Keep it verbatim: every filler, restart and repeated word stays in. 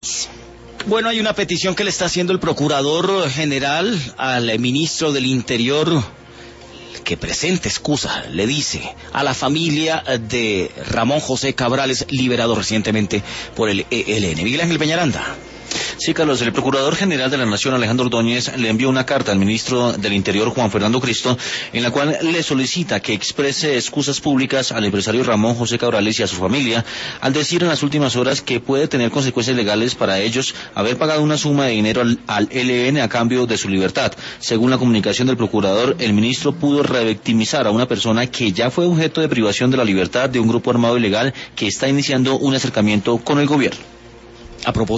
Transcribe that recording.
Bueno, hay una petición que le está haciendo el Procurador General al ministro del Interior, que presente excusa, le dice, a la familia de Ramón José Cabrales, liberado recientemente por el E L N. Miguel Ángel Peñaranda. Sí, Carlos, el Procurador General de la Nación, Alejandro Ordóñez, le envió una carta al ministro del Interior, Juan Fernando Cristo, en la cual le solicita que exprese excusas públicas al empresario Ramón José Cabrales y a su familia, al decir en las últimas horas que puede tener consecuencias legales para ellos haber pagado una suma de dinero al, al E L N a cambio de su libertad. Según la comunicación del Procurador, el ministro pudo revictimizar a una persona que ya fue objeto de privación de la libertad de un grupo armado ilegal que está iniciando un acercamiento con el gobierno. A propósito